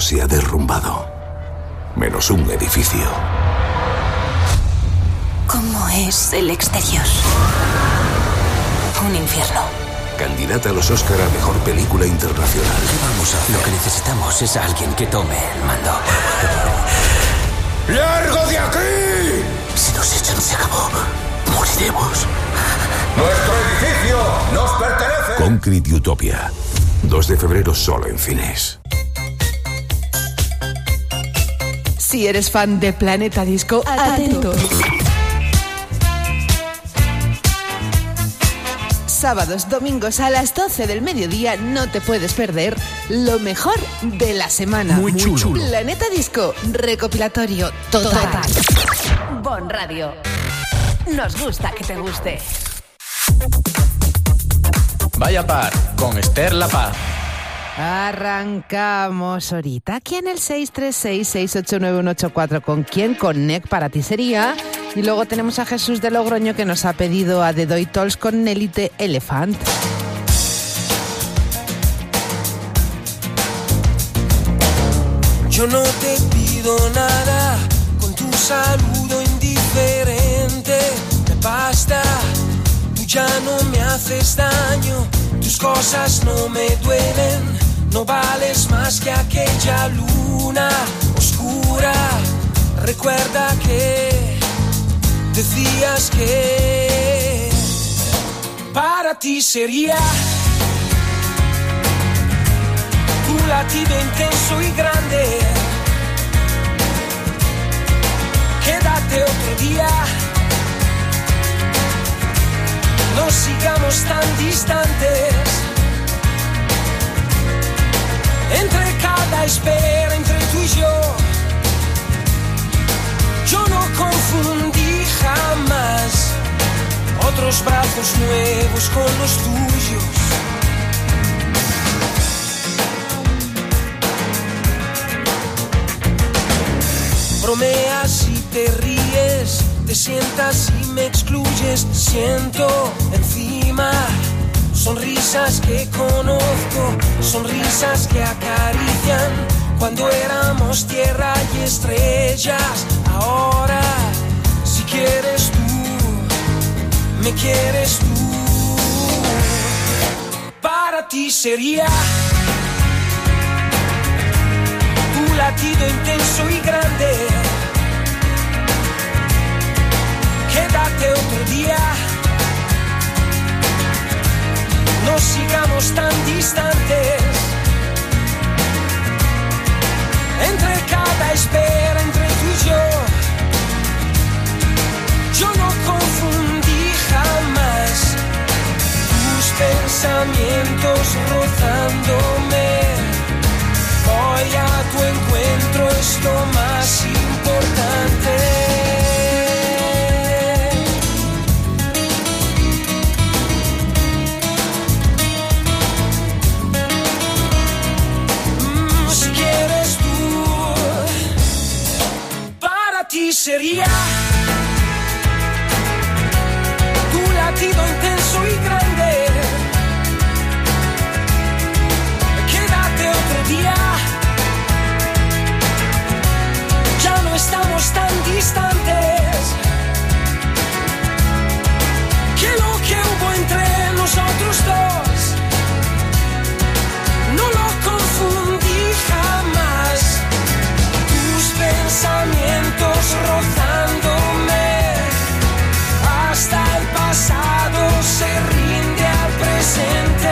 se ha derrumbado. Menos un edificio. ¿Cómo es el exterior? Un infierno. Candidata a los Oscar a Mejor Película Internacional. ¿Qué vamos a hacer? Lo que necesitamos es alguien que tome el mando. ¡Largo de aquí! Si nos echan, se acabó. Moriremos. ¡Nuestro edificio nos pertenece! Concrete Utopia. 2 de febrero solo en cines. Si eres fan de Planeta Disco, atento. Sábados, domingos a las 12 del mediodía no te puedes perder lo mejor de la semana. Muy chulo. Planeta Disco, recopilatorio total. Bon Radio. Nos gusta que te guste. Vaya par, con Esther La Paz. Arrancamos ahorita aquí en el 636-689-184. ¿Con quién? Con Nec para ti sería. Y luego tenemos a Jesús de Logroño que nos ha pedido a The Doytols con Elite Elephant. Yo no te pido nada, con tu saludo indiferente me basta. Tú ya no me haces daño, tus cosas no me duelen. No vales más que aquella luna oscura. Recuerda que decías que para ti sería un latido intenso y grande. Quédate otro día, no sigamos tan distantes. Entre cada espera, entre tú y yo no confundí jamás otros brazos nuevos con los tuyos. Bromeas y te ríes, te sientas y me excluyes. Siento encima sonrisas que conozco, sonrisas que acarician cuando éramos tierra y estrellas. Ahora, si quieres tú, me quieres tú. Para ti sería un latido intenso y grande. Quédate otro día, no sigamos tan distantes. Entre cada espera, entre tú y yo no confundí jamás tus pensamientos rozándome. Voy a tu encuentro, es lo más importante. Sería tu latido intenso y grande. Quédate otro día, ya no estamos tan distantes. Que lo que hubo entre nosotros dos no lo confundí jamás. Tus pensamientos rozándome, hasta el pasado se rinde al presente.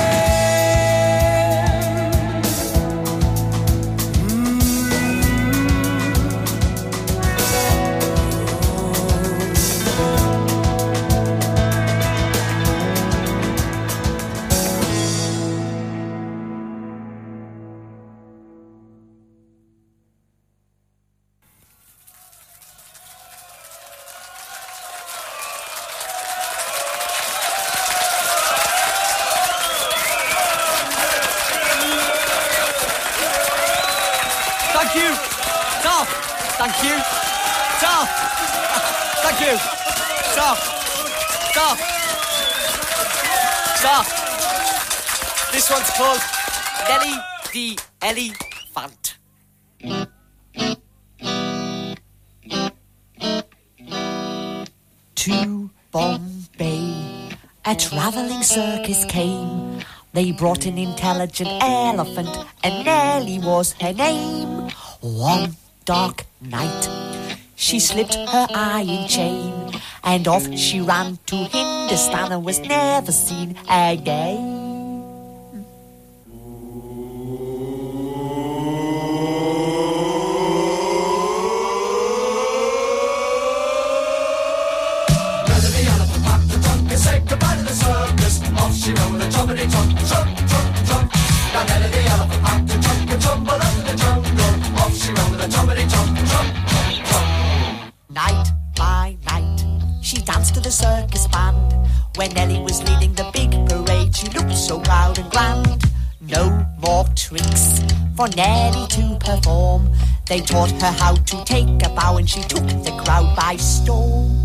Thank you. Stop. Thank you. Stop. Stop. Stop. This one's called Nelly the Elephant. To Bombay, a travelling circus came. They brought an intelligent elephant, and Nellie was her name. One dark night, she slipped her iron chain, and off she ran to Hindustan and was never seen again. Night by night, she danced to the circus band. When Nellie was leading the big parade, she looked so proud and grand. No more tricks for Nellie to perform. They taught her how to take a bow, and she took the crowd by storm.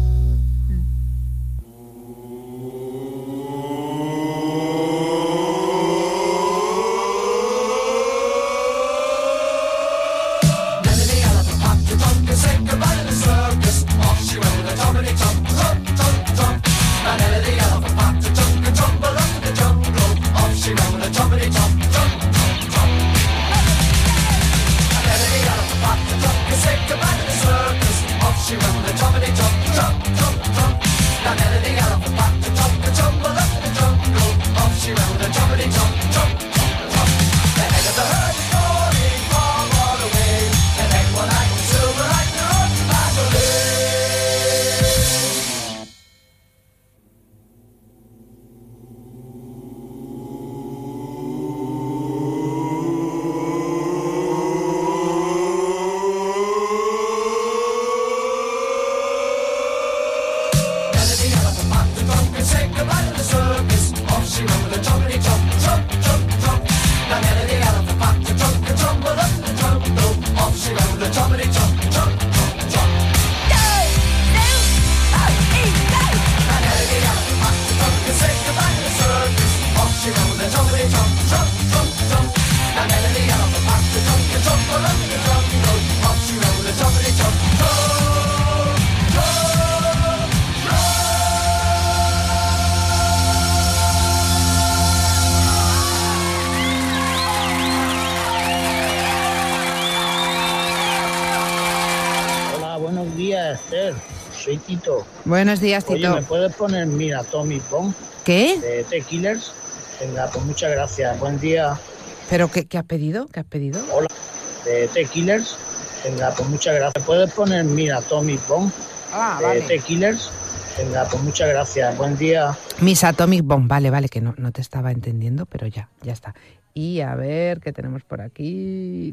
Soy Tito. Buenos días, Tito. Oye, ¿me puedes poner Mira Atomic Bomb? ¿Qué? De The Killers. Venga, pues muchas gracias. Buen día. ¿Pero qué has pedido? ¿Qué has pedido? Hola. De The Killers. Venga, pues muchas gracias. ¿Me puedes poner Mira Atomic Bomb? Vale. The Killers. Venga, pues muchas gracias. Buen día. Miss Atomic Bomb. Vale, que no te estaba entendiendo, pero ya está. Y a ver, ¿qué tenemos por aquí?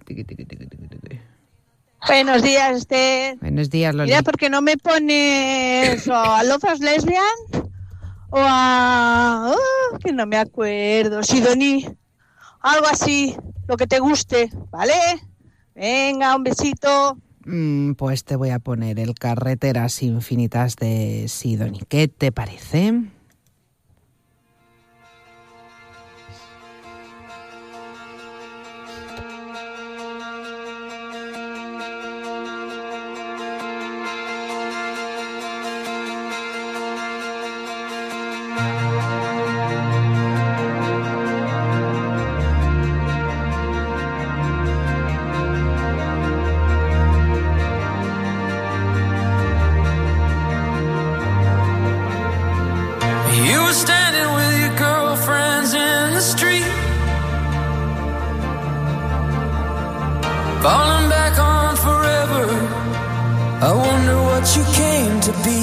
Buenos días, Esther. Buenos días, Loli. Mira, ¿por qué no me pones a Love as Lesbian? O a... que no me acuerdo. Sidoní. Algo así. Lo que te guste, ¿vale? Venga, un besito. Pues te voy a poner el Carreteras Infinitas de Sidoní. ¿Qué te parece? Falling back on forever, I wonder what you came to be.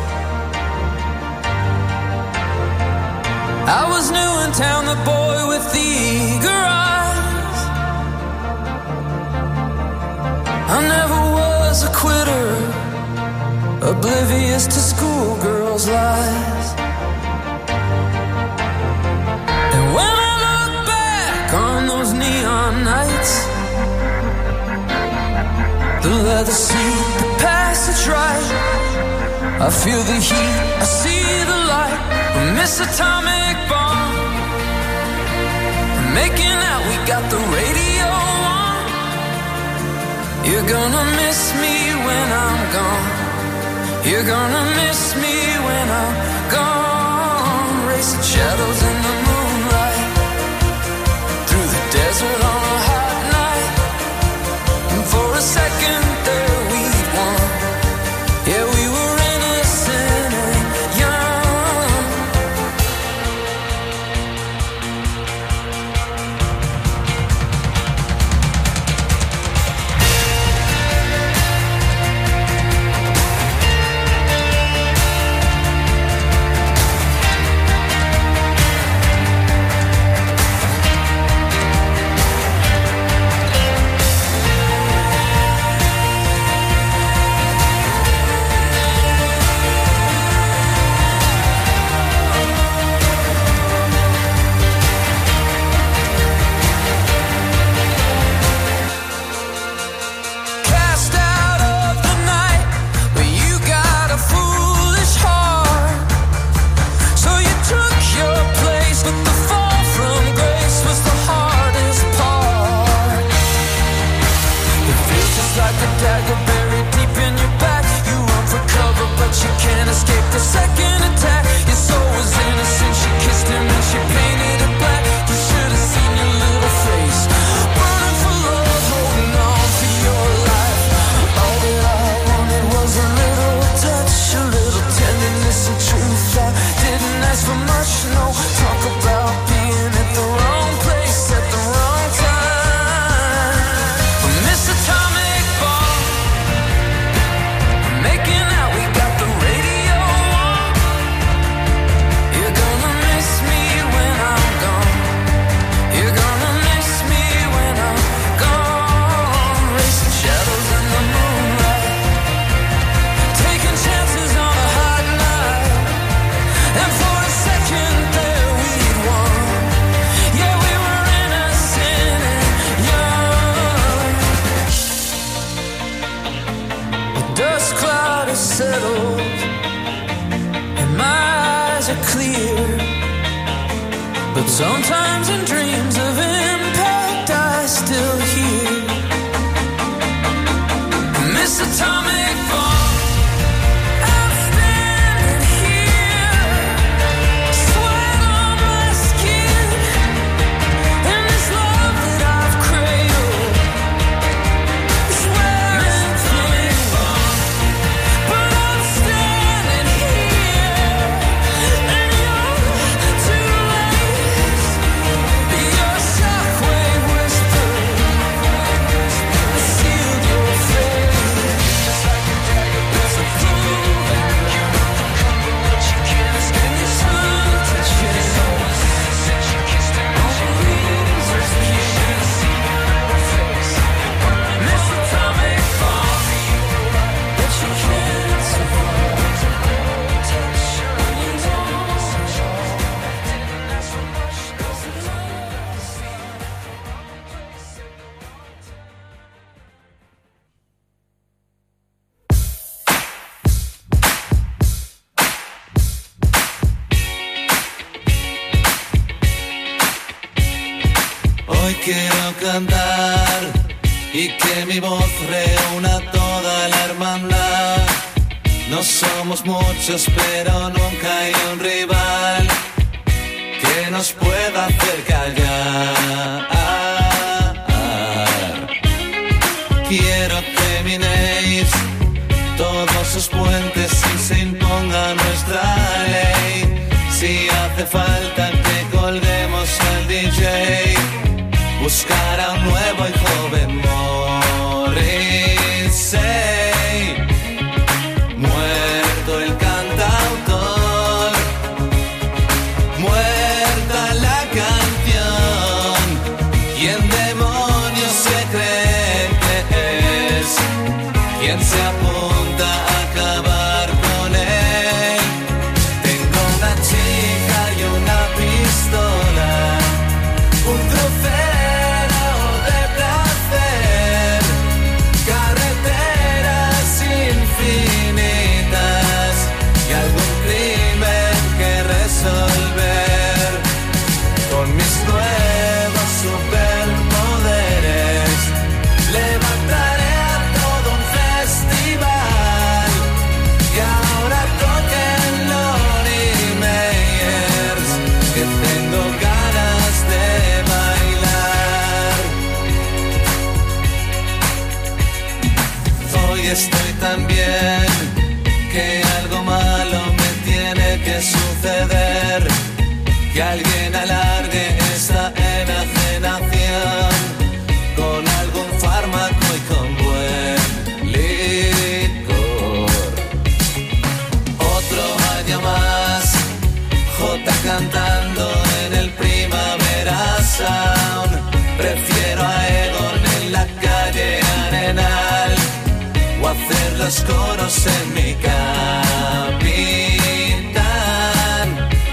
I was new in town, the boy with the eager eyes. I never was a quitter, oblivious to schoolgirls' lies. And when I look back on those neon nights, the leather seat, the passage right, I feel the heat, I see the light. We miss atomic bomb. We're making out, we got the radio on. You're gonna miss me when I'm gone. You're gonna miss me when I'm gone. Racing shadows in the moonlight, through the desert on a hot night. And for a second there we'd won. Yeah, we were innocent and young. Sometimes in dreams of impact I still hear Miss Atomic Bomb. I'm standing here, sweat on my skin, and this love that I've cradled is wearing thin. But I'm standing here, and you're too late. Your shockwave whisper sealed your fate. Just like a dagger, there's a blue vacuum, but you can't escape the sun touching. Since you kissed her, she leaves her skin. See her face, Miss Atomic Bomb, but you can't survive. Touch her, you don't touch her. Didn't ask for much, 'cause the love I see. Hoy quiero cantar y que mi voz reúna toda la hermandad. No somos muchos, pero nunca hay un rival que nos pueda hacer callar. Quiero que minéis todos sus puentes y se imponga nuestra ley. Si hace falta que colguemos al DJ, buscar a un nuevo y joven Morrissey. Muerto el cantautor, muerta la canción. ¿Quién demonios se cree que es? ¿Quién se apunta a acabar con él? Tengo una chica y una pistola, un trofeo de placer, carreteras infinitas y algún crimen que resolver. Con mis nuevos superpoderes levantaré a y estoy tan bien que algo malo me tiene que suceder, que alguien alargue esta enajenación con algún fármaco y con buen licor. Otro año más, Jota cantando en el Primavera Sound. Prefiero a Egon en la calle Arenal o hacer los coros en mi Capitán.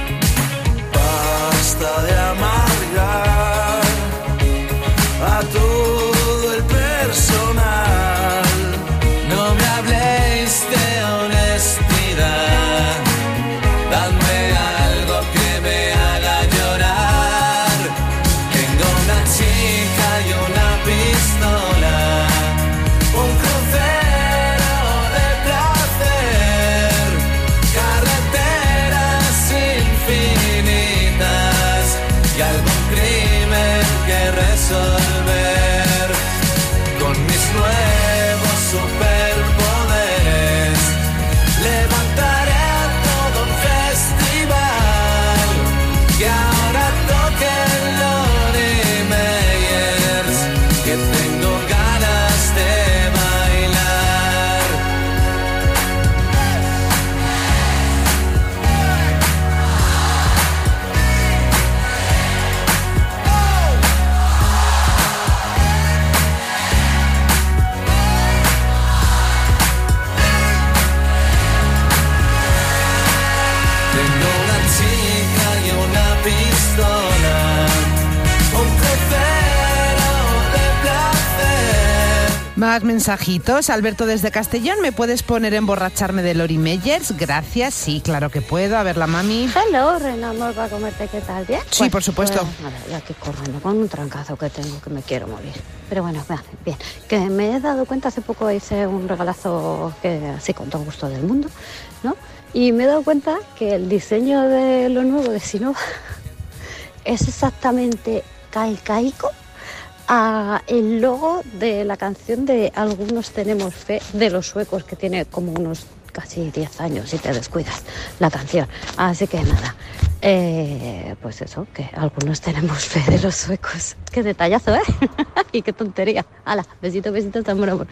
Basta de amargar a todo el personal. No me habléis de honestidad, dadme algo que me haga llorar. Tengo una chica y una pistola, un crucero de placer, carreteras infinitas y algún crimen que resolver. Con mis nuevos superpoderes levantaré todo un festival que ahora toquen Lonnie Meyers, que tengo ganas de bailar. Tengo una chica y una pistola, un crucero de placer. Más mensajitos. Alberto desde Castellón, ¿me puedes poner Emborracharme de Lonnie Meyers? Gracias, sí, claro que puedo. A ver, la mami. Hello, Reina, amor, para comerte, ¿qué tal? ¿Bien? Sí, por supuesto. Nada, ya aquí corriendo con un trancazo que tengo que me quiero morir. Pero bueno, bien. Que me he dado cuenta, hace poco hice un regalazo que así con todo gusto del mundo, ¿no? Y me he dado cuenta que el diseño de lo nuevo de Sinova es exactamente calcaico a el logo de la canción de Algunos tenemos fe de los suecos, que tiene como unos casi 10 años si te descuidas la canción. Así que nada, pues eso, que algunos tenemos fe de los suecos. Qué detallazo, ¿eh? Y qué tontería. Hala, besitos, amor, amor.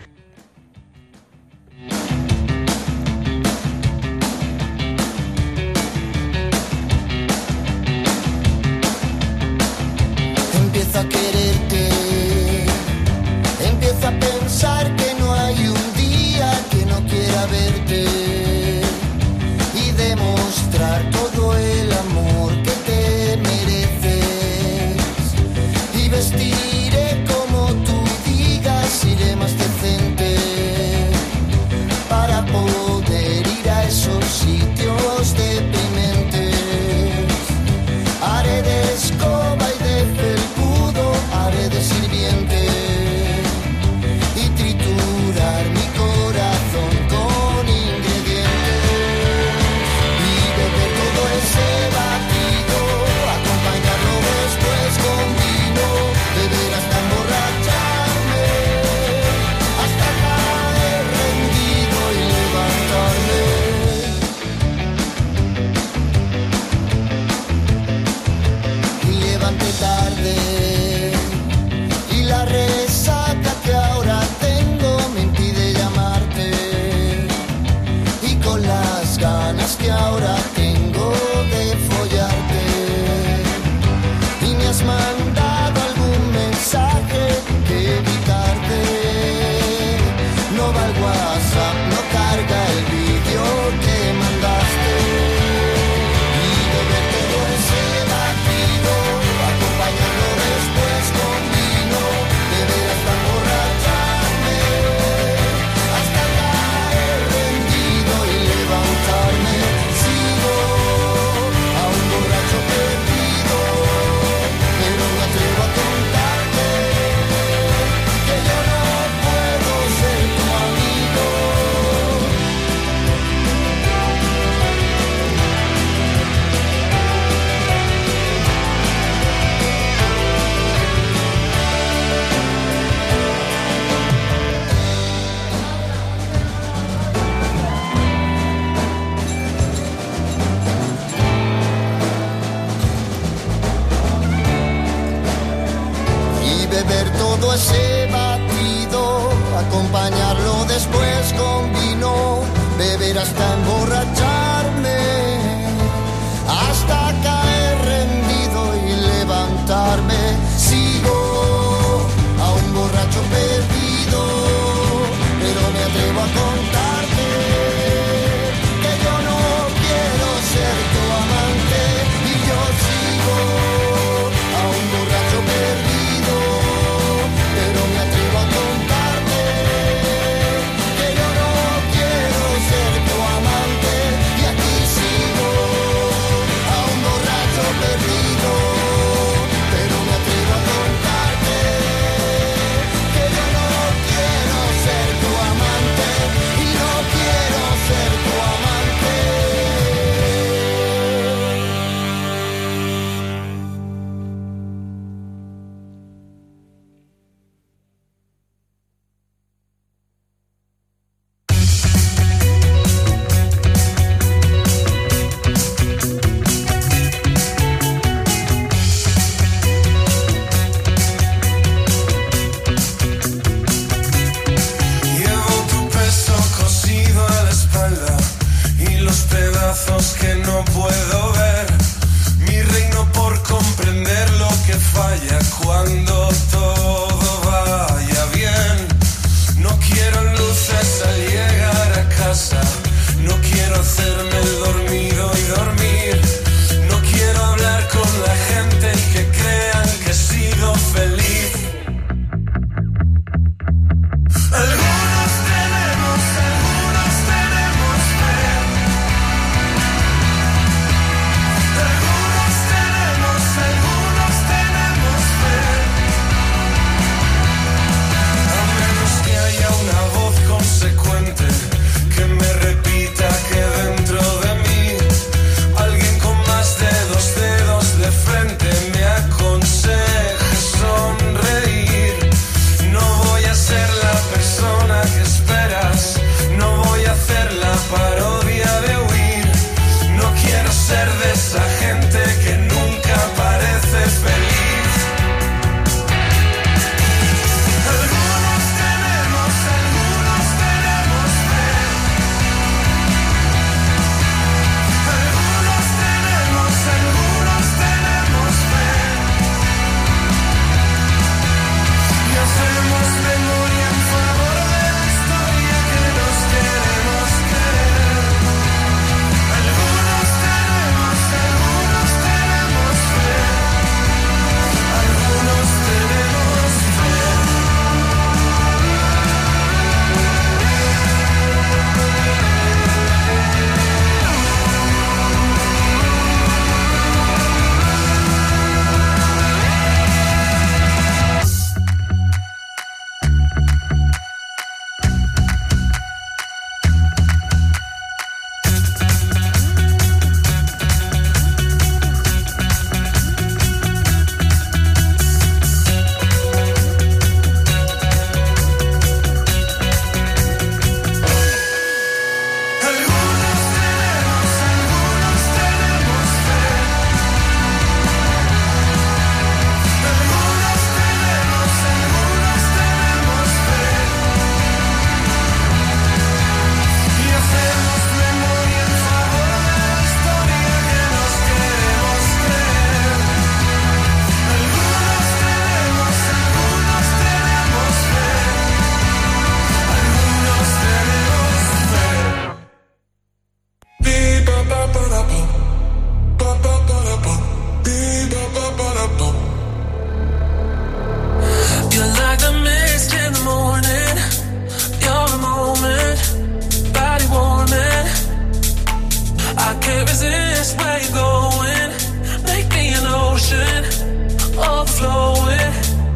Empiezo a quererte, empiezo a pensar que no hay un día que no quiera verte y demostrar todo el amor que te mereces. Y vestiré como tú digas, iré más decente para poder ir a esos sitios deprimentes. Haré de escoba y de felpudo, haré de sirviente y triturar mi corazón con ingredientes y beber todo ese batido, acompañarlo después con vino, beber hasta emborracharme, hasta caer rendido y levantarme. acompañarlo después con vino, beber hasta emborracharme, hasta caer rendido y levantarme. Sigo a un borracho perdido, pero me atrevo a contarte que yo no quiero ser tu amante. Y yo sigo a un borracho perdido, pero me atrevo a contarte que yo no quiero ser tu amante. Y aquí sigo a un borracho perdido, pero me atrevo a contarte que yo no quiero ser tu amante y no quiero ser tu amante. Llevo tu peso cosido a la espalda y los pedazos que no puedo ver. Mi reino por comprender lo que falla cuando todo vaya bien. No quiero luces al llegar a casa, no quiero hacerme el dormido y dormir. No quiero hablar con la gente y que crean que he sido feliz. Algunos tenemos fe. Algunos tenemos fe. A menos que haya una voz consecuente que me repita que dentro de mí alguien con más de 2 dedos de frente me aconseje sonreír. No voy a ser la persona que esperas, no voy a hacer la parodia de huir. No quiero ser de esa gente que nunca parece feliz. Algunos tenemos fe. Algunos tenemos fe. Y hacemos memoria en favor de la historia que nos queremos creer. Algunos tenemos fe. Algunos tenemos fe. You're like the mist in the morning. You're a moment, body warming. I can't resist where you're going. Make me an ocean, overflowing.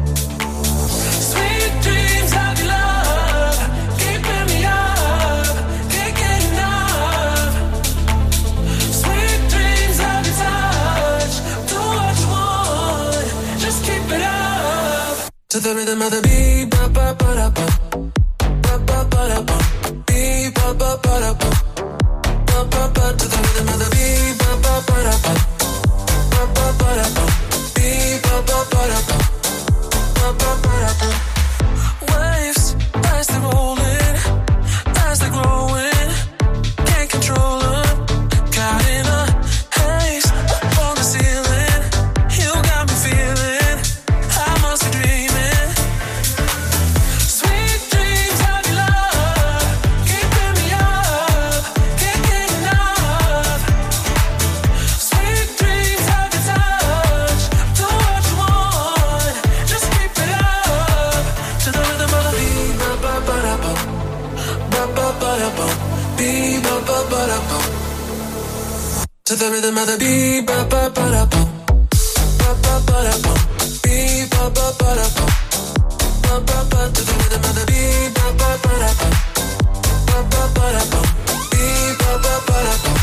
Sweet dreams of your love, keeping me up, can't get enough. Sweet dreams of your touch, do what you want, just keep it up. To the rhythm of the beat, ba ba ba da ba, ba ba ba da ba, beat ba ba ba da ba, ba ba ba. To the rhythm of the beat, ba ba ba da ba, ba ba ba da ba, beat ba ba ba da ba, ba ba ba da ba. Waves, rise and ba-ba-ba-da-bum, be-ba-ba-ba-da-bum. To the rhythm of the be-ba-ba-ba-da-bum, ba-ba-ba-da-bum, be-ba-ba-ba-da-bum, ba-ba-ba. To the rhythm of the be-ba-ba-ba-da-bum, ba-ba-ba-da-bum, be-ba-ba-ba-da-bum.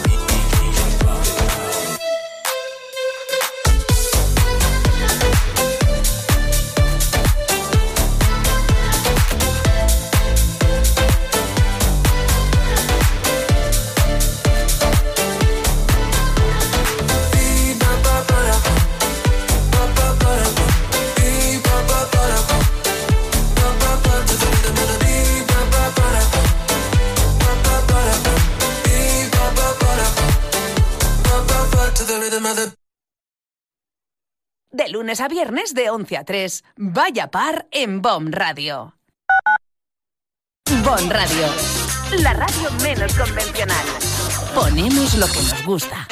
De lunes a viernes de 11 a 3. Vaya par en BOM Radio. BOM Radio. La radio menos convencional. Ponemos lo que nos gusta.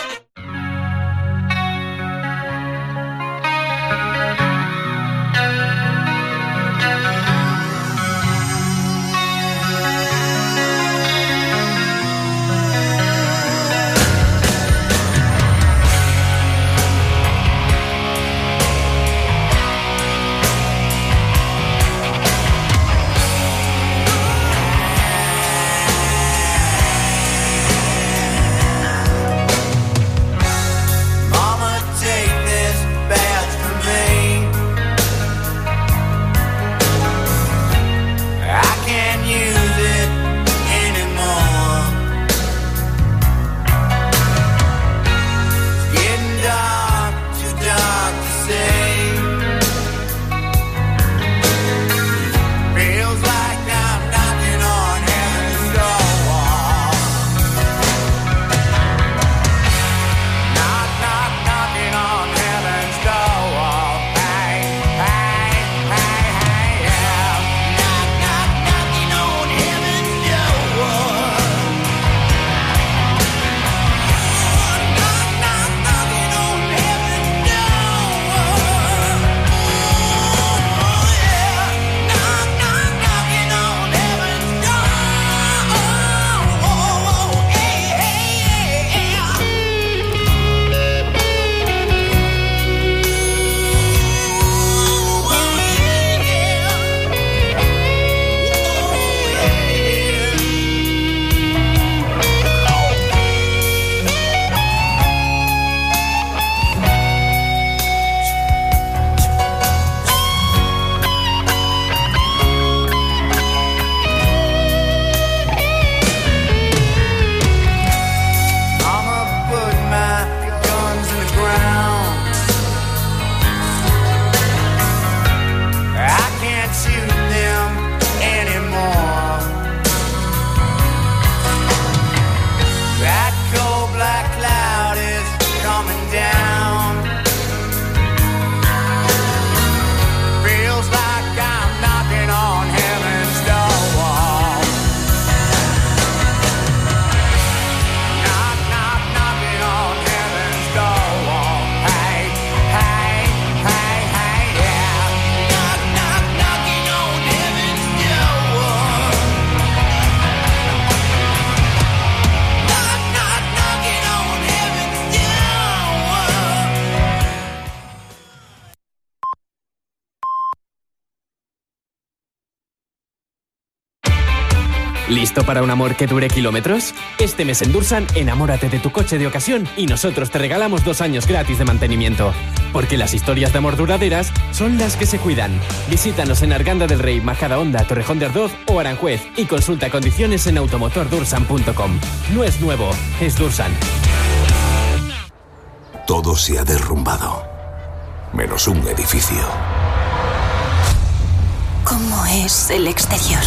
¿Listo para un amor que dure kilómetros? Este mes en Dursan, enamórate de tu coche de ocasión y nosotros te regalamos 2 años gratis de mantenimiento. Porque las historias de amor duraderas son las que se cuidan. Visítanos en Arganda del Rey, Majadahonda, Torrejón de Ardoz o Aranjuez y consulta condiciones en automotordursan.com. No es nuevo, es Dursan. Todo se ha derrumbado, menos un edificio. ¿Cómo es el exterior?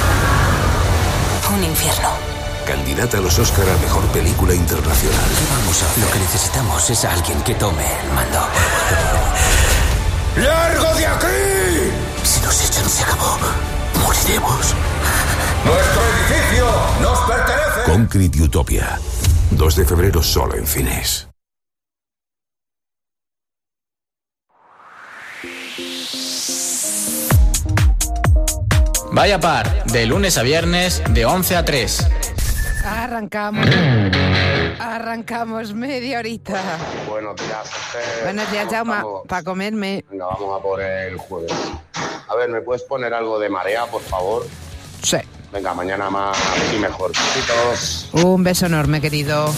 Un infierno. Candidata a los Oscar a Mejor Película Internacional. ¿Qué vamos a hacer? Lo que necesitamos es a alguien que tome el mando. ¡Largo de aquí! Si nos echan, se acabó. Moriremos. ¡Nuestro edificio nos pertenece! Concrete Utopia. 2 de febrero solo en cines. Vaya Par, de lunes a viernes, de 11 a 3. Arrancamos media horita. Buenos días. Buenos días, Jauma, para comerme. Venga, vamos a por el jueves. A ver, ¿me puedes poner algo de Marea, por favor? Sí. Venga, mañana más y mejor. Besitos. Un beso enorme, querido.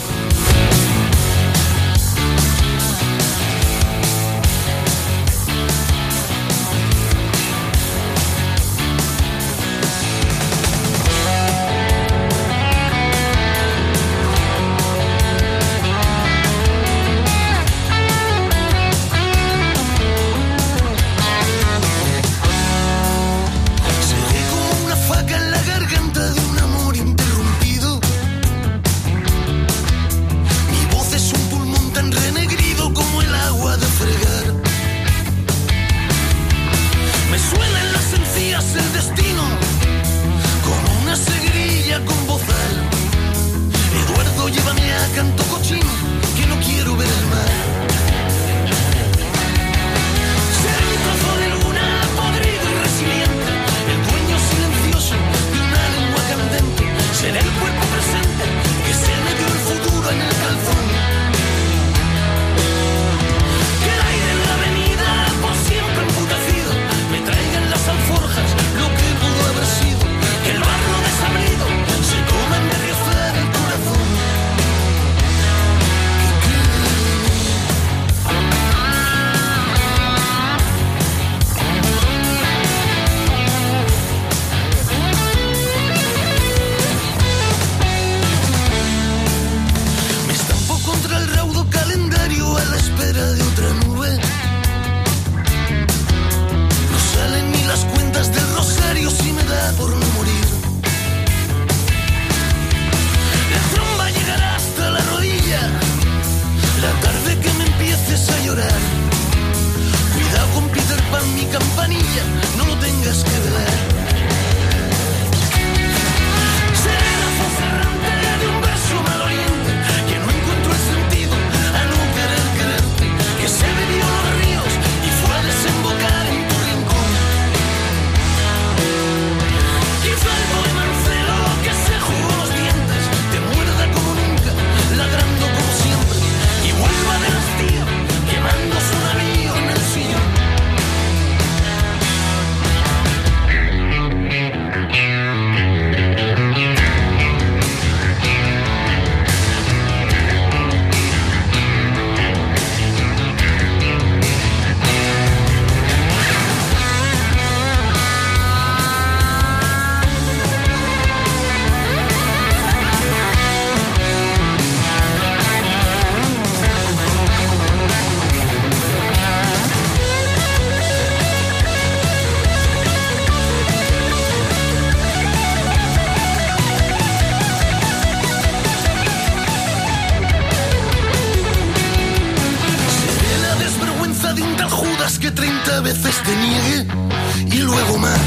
que 30 veces te niegue y luego más.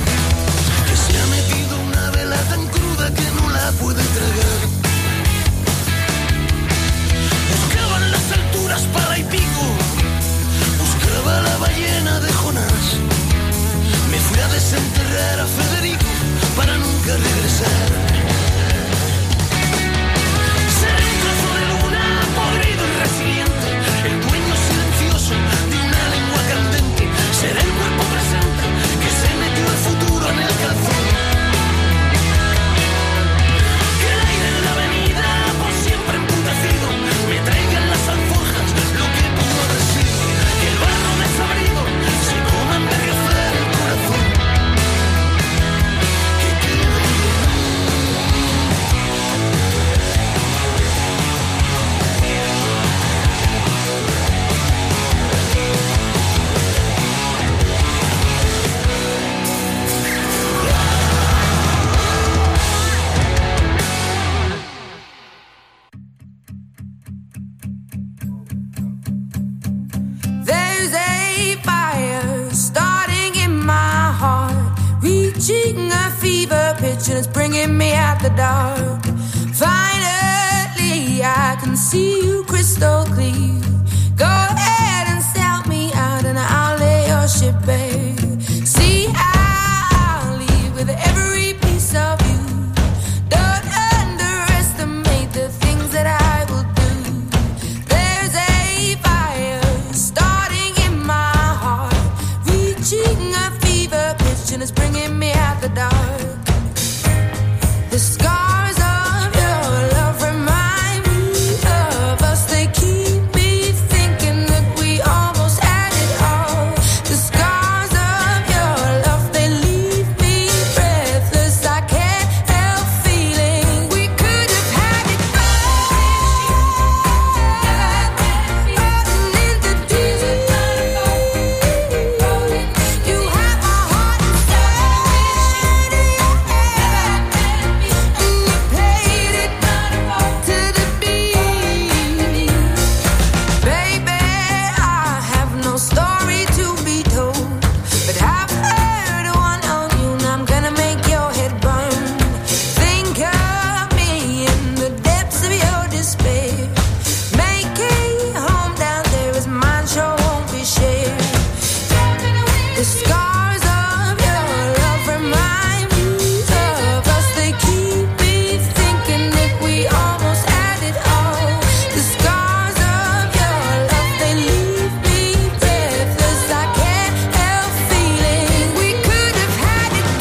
Que se ha metido una vela tan cruda que no la puede tragar. Buscaba en las alturas pala y pico, buscaba la ballena de Jonás. Me fui a desenterrar a Federico para nunca regresar. Seré un trozo de luna podrido y resiliente, el dueño silencioso de una lengua candente. Seré el cuerpo presente que se metió el futuro en el calzón. Que el aire en la avenida, por siempre emputecido, me traiga en las alforjas lo que pudo haber sido. Que el barro desabrido se coma en berriozar el corazón. Que quede There's a fire starting in my heart, reaching a fever pitch and it's bringing me out the dark. Finally, I can see you crystal clear. Go ahead and sell me out and I'll lay your ship bare. See, I'll leave with at the dark. The scars of your love remind me of us. They keep me thinking that we almost had it all. The scars of your love, they leave me breathless. I can't help feeling we could have had it all. In the deep, you have my heart inside of your hand, and you played it to the beat. Baby, I have no story to be told, but I've heard one on you, and I'm gonna make your head burn. Think of me in the depths of your despair. Making home down there is mine, sure won't be shared. The scars of your love remind me of us. They keep me thinking that we almost had it all. The scars of your love, they leave me breathless. I can't help feeling we could have had it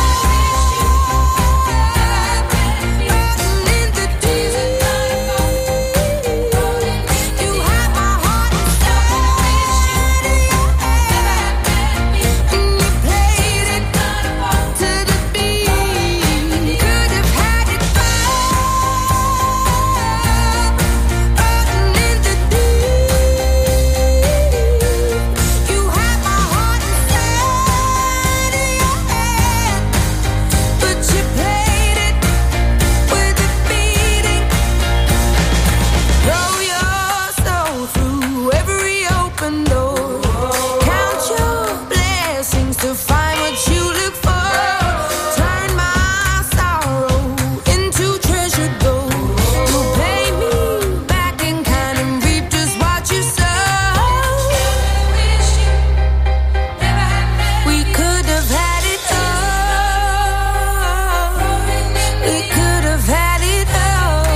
all. In the deep, you have my heart inside of your hand, and you played it to the beat. Could have had it all. In the deep, you have my heart inside of your hand, but you played it with a beating. Throw your soul through every open door. Count your blessings to find what you look for. Turn my sorrow into treasured gold. You pay me back in kind and reap just what you sow. We could have had it all. We could have had it all.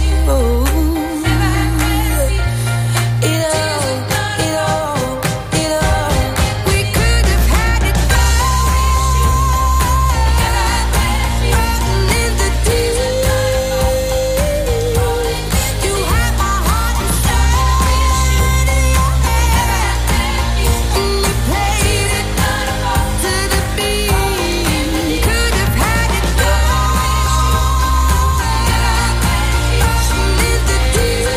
It all. We could have had it all. In the deep, you have my heart inside of your hand, and you played it to the beat. Could have had it all. In the deep,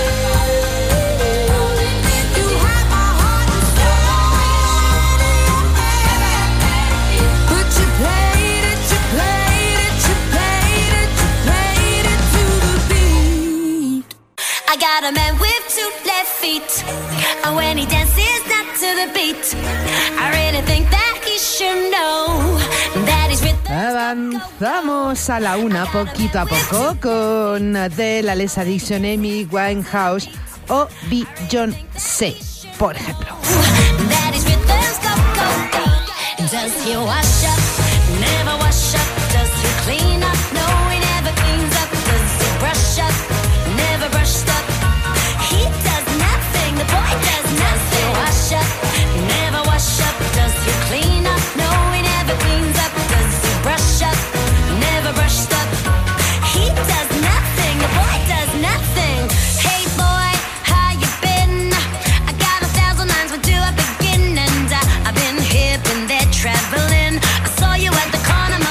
you have my heart inside of your hand, but you played it to the beat. I got a man with 2 left feet, and when he dances not to the beat, I really think that he should know that he's with the Avanzamos a la una poquito a poco con Adele, Alex Addiction, Amy Winehouse o Beyoncé, por ejemplo. that his rhythms go, go, go. Does he wash up? Never wash up. Does he clean up? No, he never cleans up. Does he brush up? Never brushed up. He does nothing. The boy does nothing. Does he wash up? Never wash up. Does he clean up? No, he never cleans up. Does he brush up? Never brushed up. He does nothing. The boy does nothing. Hey boy, how you been? I got 1,000 lines, where do I begin? And I've been here, been there, traveling. I saw you at the corner,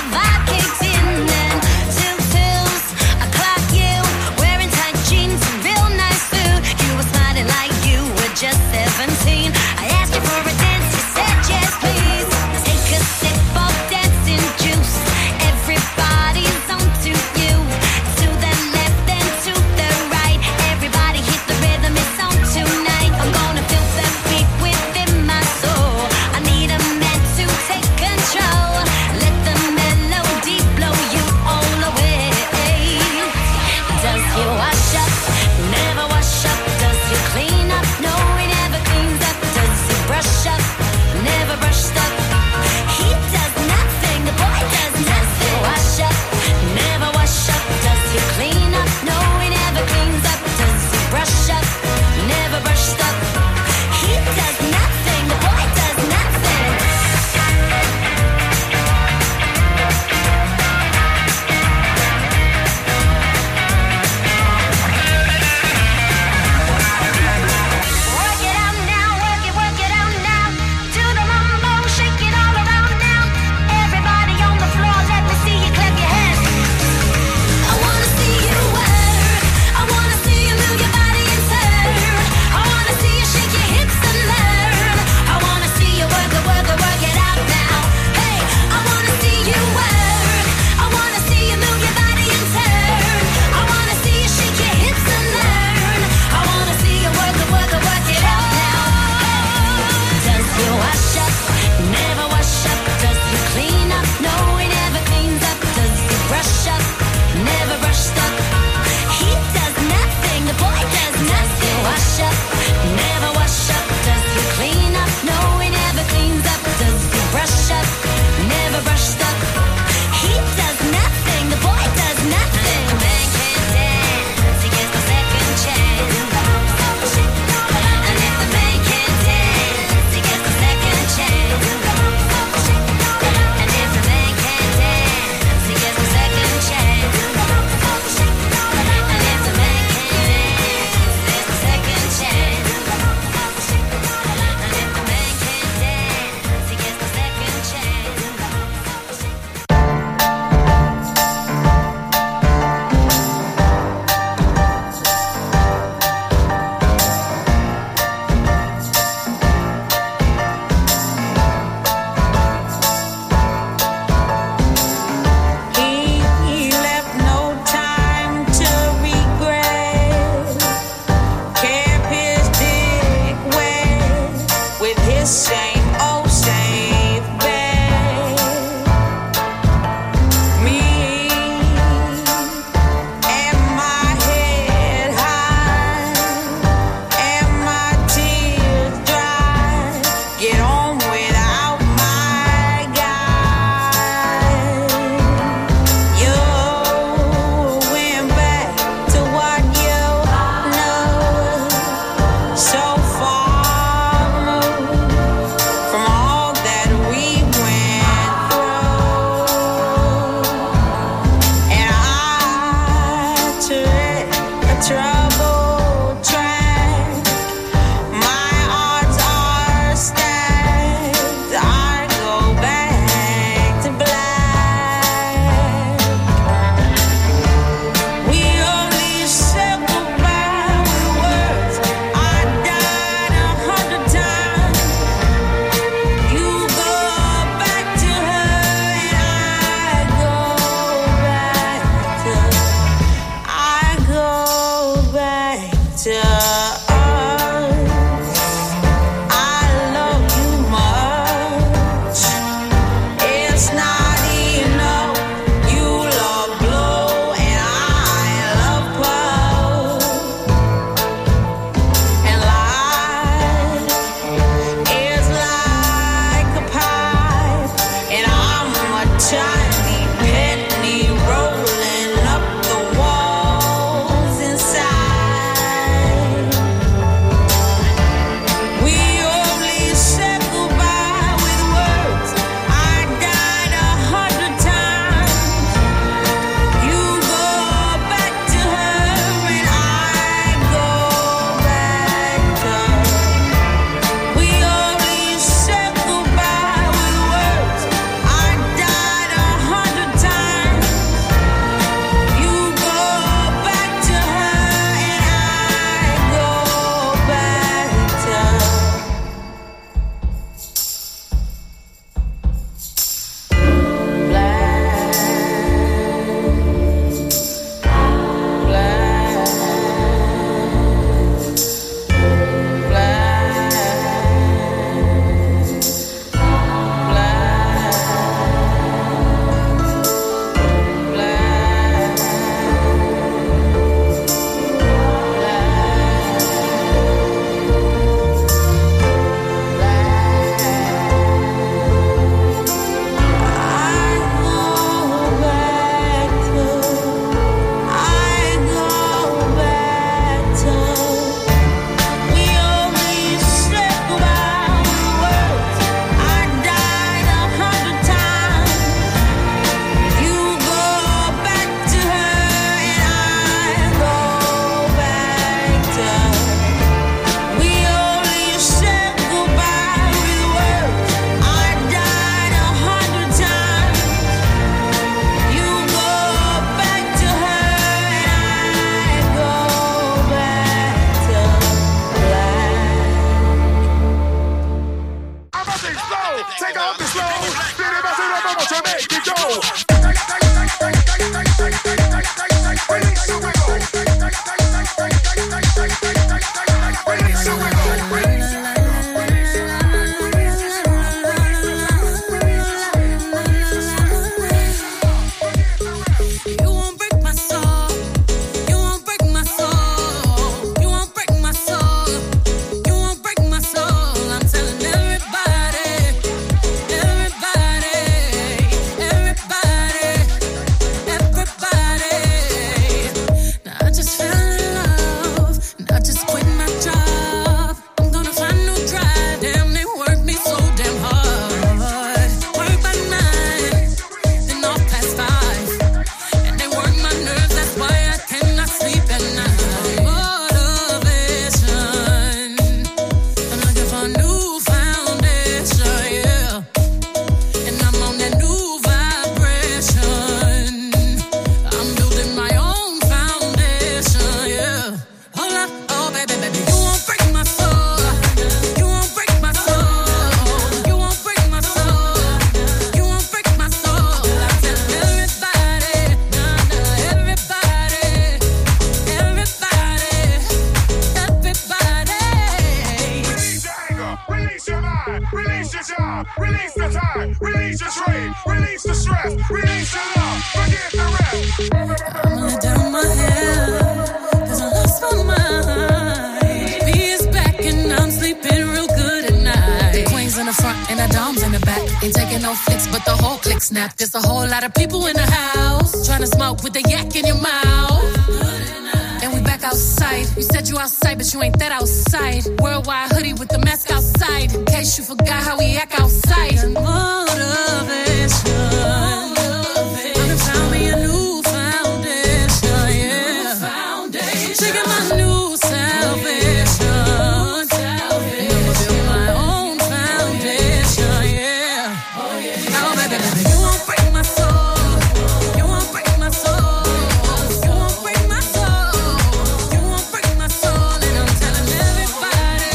whole click snap. There's a whole lot of people in the house trying to smoke with the yak in your mouth. And we back outside. You said you outside, but you ain't that outside. Worldwide hoodie with the mask outside. In case you forgot how we act outside. Motivation. I done found me a new foundation, yeah. Taking my new salvation. And I'ma build my own foundation, yeah. Now, baby, you won't break my soul. You won't break my soul. You won't break my soul. You won't break my soul. And I'm telling everybody,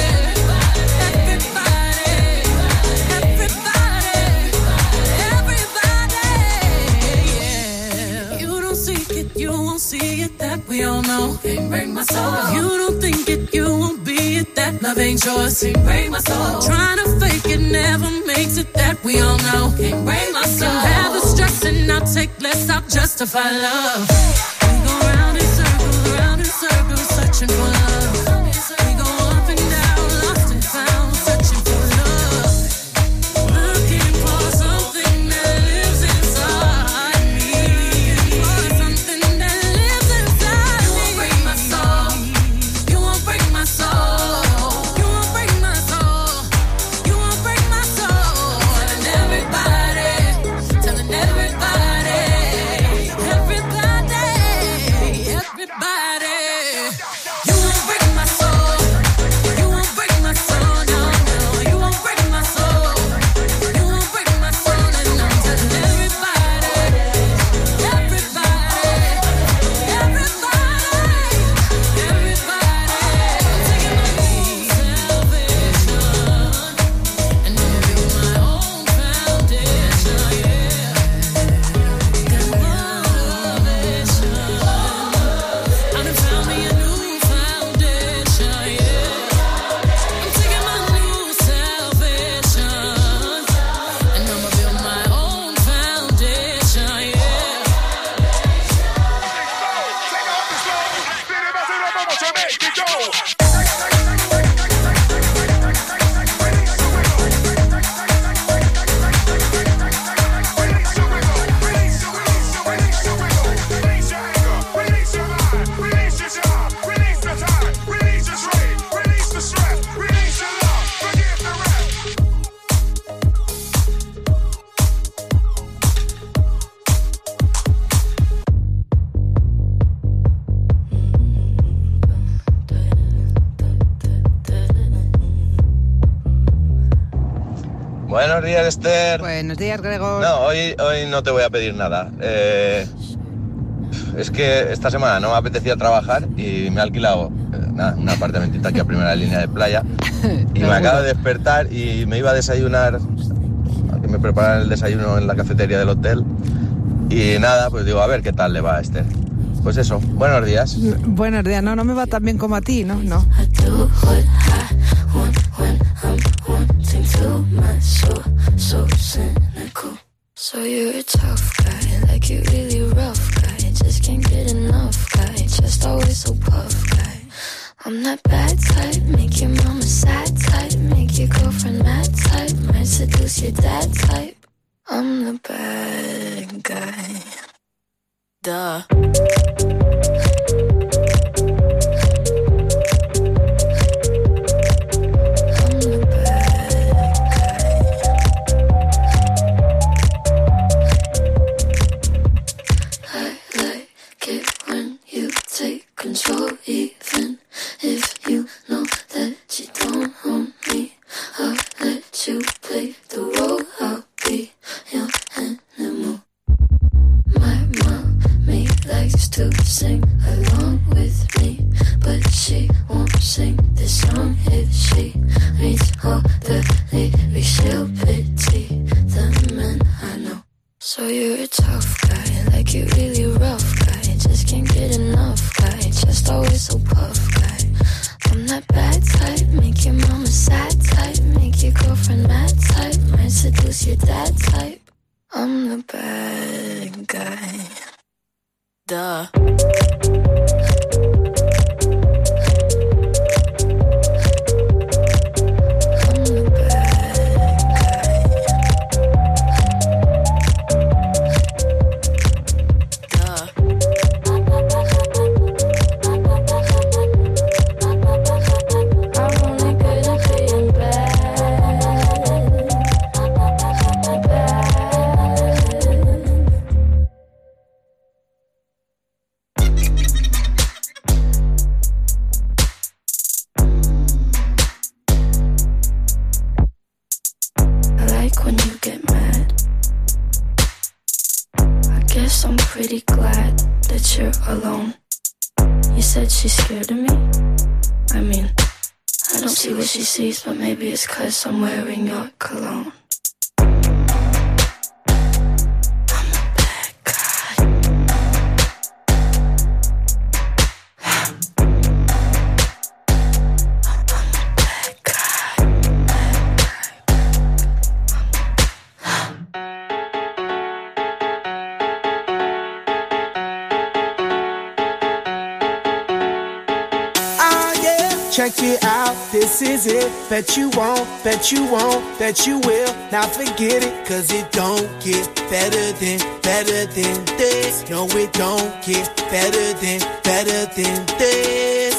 yeah. You don't see it, you won't see it, that we all know. Can't break my soul. If you don't think it, you won't be it, that love ain't yours. Can't break my soul. Trying to fake it never makes it, that we all know. Can't break my soul. You have the stress and I'll take less, I'll justify love. We go round in circles, searching for love. We go up and down, lost and found, searching for love. Looking for something that lives inside me. For something that lives inside me. You won't break my soul. You won't break my soul. You won't break my soul. You won't break my soul. Telling everybody, telling everybody, everybody, everybody. You won't break my soul. You won't break my soul. No, no. You won't break my soul. You won't break my soul. And I'm telling everybody, everybody, everybody, everybody. Taking my new salvation. And I'ma build my own foundation, yeah. Got motivation. I done found me a new foundation, yeah. I'm taking my new salvation. And I'ma build my own foundation, yeah. Buenos días, Esther. Buenos días, Gregor. No, hoy no te voy a pedir nada. Es que esta semana no me apetecía trabajar y me he alquilado un apartamentito aquí a primera línea de playa. Y me acabo de despertar y me iba a desayunar, a que me prepararan el desayuno en la cafetería del hotel. Y nada, pues digo, a ver qué tal le va a Esther. Pues eso, buenos días. Buenos días. No me va tan bien como a ti, ¿no? No. do what I want when I'm wanting to. My soul, so cynical. So you're a tough guy, like you really rough guy. Just can't get enough guy, just always so puff guy. I'm that bad type, make your mama sad type, make your girlfriend mad type, might seduce your dad type. I'm the bad guy. Duh. Control, even if you know that you don't own me. I'll let you play the role. I'll be your animal. My mommy likes to sing along with me, but she won't sing this song if she reads all the lyrics. She'll pity the men I know. So you're a tough guy, like you really rough guy. Just can't get enough guy, just always so puff guy. I'm that bad type, make your mama sad type, make your girlfriend mad type, might seduce your dad type. I'm the bad guy. Duh. pretty glad that you're alone. You said she's scared of me? I mean, I don't see what she sees, but maybe it's 'cause I'm wearing your cologne. Check it out, this is it. Bet you won't, bet you won't, bet you will. Now forget it, 'cause it don't get better than this. No, it don't get better than this.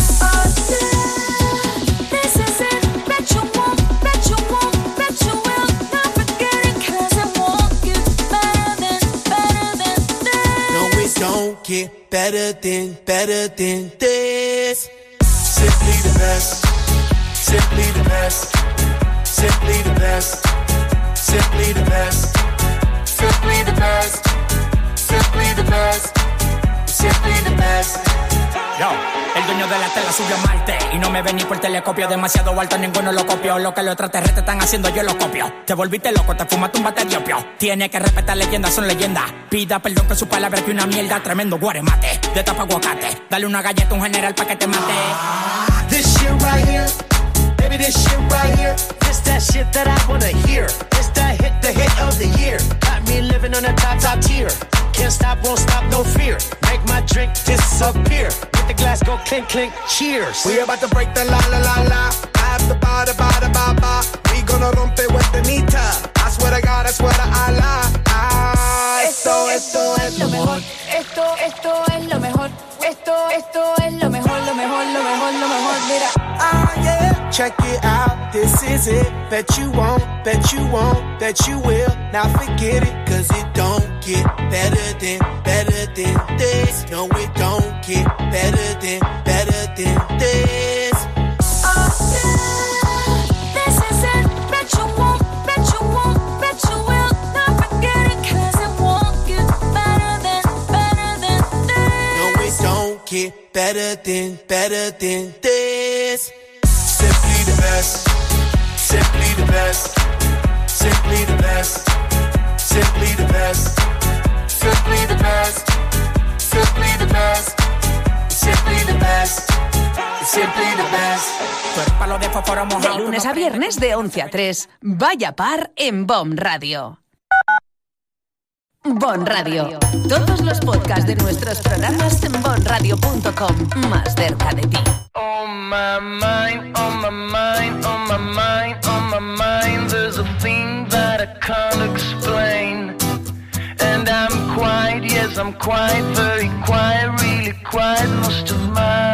This is it. Bet you won't, bet you won't, bet you will. Now forget it, 'cause it won't get better than this. No, it don't get better than this. Simply the best, simply the best, simply the best, simply the best, simply the best, simply the best, simply the best. Yo, el dueño de la tela subió a Marte y no me ven ni por telescopio, demasiado alto, ninguno lo copió. Lo que los extraterrestres están haciendo yo lo copio. Te volviste loco, te fumaste un bate de opio. Tiene que respetar leyendas, son leyendas. Pida perdón que su palabra que una mierda. Tremendo guaremate, de tapa aguacate. Dale una galleta a un general pa' que te mate. This shit right here, baby, this shit right here. This that shit that I wanna hear. It's the hit of the year. Got me living on a top tier. Can't stop, won't stop, no fear. Make my drink disappear. Let the glass go clink, clink, cheers. We about to break the la la la la. After ba da ba da ba ba. We gonna rompe with the nita. I swear to God, I swear to Allah. Esto es lo mejor. Esto es lo mejor. Esto es lo mejor, lo mejor, lo mejor, lo mejor. Mira. Yeah, check it out, this is it. Bet you won't, bet you won't, bet you will. Now forget it, 'cause it don't get better than this. No, it don't get better than this. This is it. Bet you won't, bet you won't, bet you will. Now forget it, 'cause it won't get better than this. No, it don't get better than this. Simply the best, simply the best, simply the best, simply the best, simply the best, simply the best, simply the best, simply the best. De lunes a viernes de 11 a 3. Vaya par en BOM Radio. BOM Radio. Todos los podcasts de nuestros programas en bomradio.com. Más cerca de ti. On my mind, on my mind, on my mind, on my mind. There's a thing that I can't explain. And I'm quiet, yes, I'm quiet, very quiet, really quiet most of my